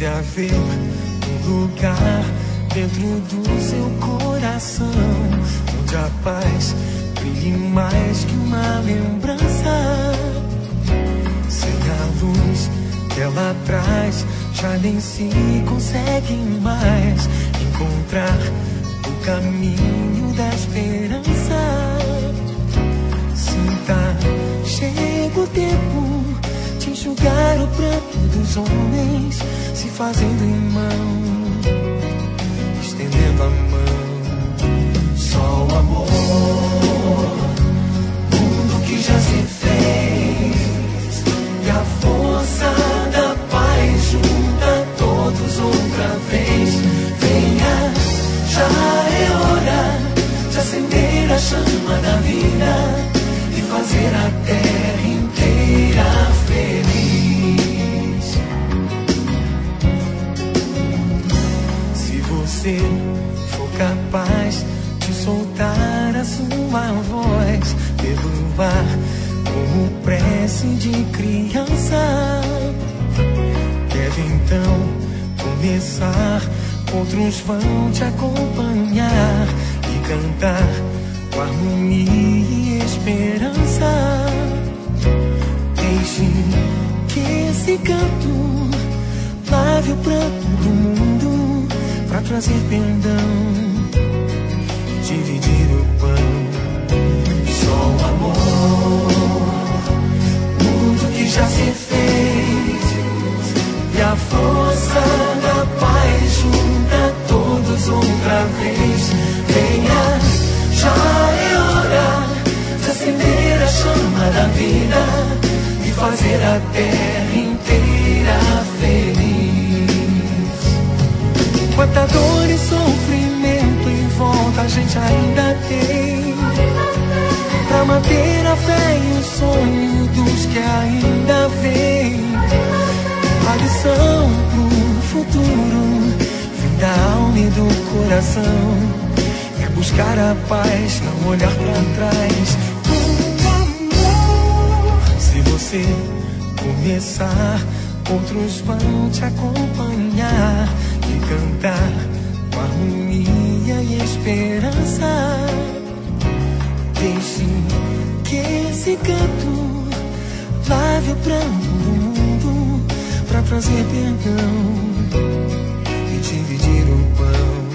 Deve haver um lugar dentro do seu coração onde a paz brilhe mais que uma lembrança. Sem a luz que ela traz, já nem se consegue mais encontrar o caminho da esperança. Sinta, chega o tempo de enxugar o pranto dos homens, se fazendo irmão, estendendo a mão. Só o amor, mundo que já se fez, e a força da paz junta todos outra vez. Venha, já é hora de acender a chama da vida e fazer a terra inteira feliz. Se você for capaz de soltar a sua voz pelo ar como prece de criança, deve então começar. Outros vão te acompanhar e cantar com harmonia e esperança. Deixe que esse canto lave o pranto do mundo pra trazer perdão e dividir o pão. Só o amor, mundo que já se fez, e a força da paz junta todos outra vez. Venha, já é hora de acender a chama da vida e fazer a terra inteira feliz. Quanta dor e sofrimento em volta a gente ainda tem, pra manter a fé e o sonho dos que ainda vêm. A lição pro futuro vem da alma e do coração, é buscar a paz, não olhar pra trás. Se você começar, outros vão te acompanhar e cantar com harmonia e esperança. Deixe que esse canto lave o pranto do mundo pra trazer perdão e dividir o pão.